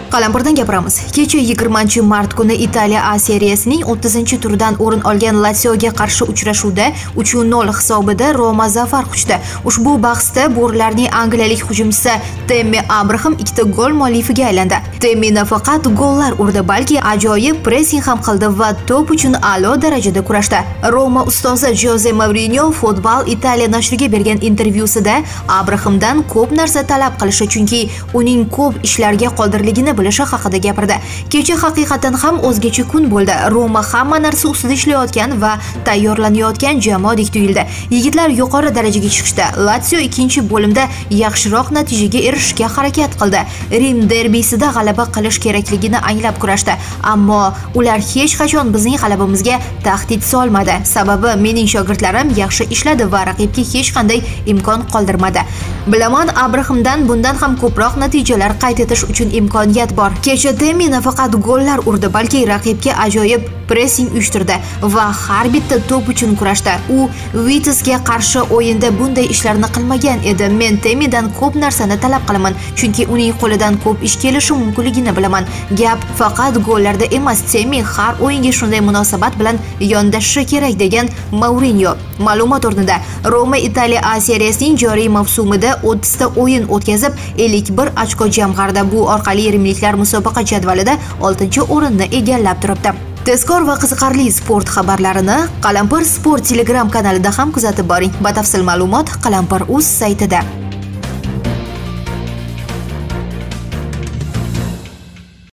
Qalampirdan gapiramiz. Kecha 20-mart kuni Italiya A seriyasining 30-turidan o'rin olgan Lazioga qarshi uchrashuvda 3-0 hisobida Roma zafar quchdi. Ushbu bahsda bo'rilarning angliyalik hujumchisi Tammy Abraham ikkita gol muallifiga aylandi. Tammy nafaqat gollar urdi, balki ajoyib pressing ham qildi va to'p uchun a'lo darajada kurashdi. Roma ustozi Jose Mourinho Football Italia nashriga bergan intervyusida Abrahamdan ko'p narsa talab qilishi, chunki uning ko'p ishlarga qodirligini bilishi haqida gapirdi. Kecha haqiqatan ham o'zgacha kun bo'ldi. Roma hamma narsa ustida ishlayotgan va tayyorlanayotgan jamoadek tuyuldi. Yigitlar yuqori darajaga chiqishdi. Lazio ikkinchi bo'limda yaxshiroq natijaga erishishga harakat qildi. Rim derbisida g'alaba qilish kerakligini anglab kurashdi, ammo ular hech qachon bizning g'alabamizga tahdid solmadi. Sababi mening shogirdlarim yaxshi ishladi va raqibga hech qanday imkon qoldirmadi. Bilaman, Abrahamdan bundan ham ko'proq natijalar qayd etish uchun imkoniyat bor. Kecha Tammy nafaqat gollar urdi, balki raqibga ajoyib pressing uyushtirdi va har bitta to'p uchun kurashdi. U Vitesga qarshi o'yinda bunday ishlarni qilmagan edi. Men Tammydan ko'p narsani talab qilaman, chunki uning qo'lidan ko'p ish kelishi mumkinligini bilaman. Gap faqat gollarda emas, Tammy har o'yinga shunday munosabat bilan yondashishi kerak, degan Mourinho. Ma'lumot o'rnida, Roma Italiya A seriyasining joriy mavsumida 30 ta o'yin o'tkazib, 51 ochko jamg'ardi. Bu orqali rimliklar musobaqa jadvalida 6-o'rinni egallab turibdi. Tezkor va qiziqarli sport xabarlarini Qalampir Sport Telegram kanalida ham kuzatib boring. Batafsil ma'lumot Qalampir.uz saytida.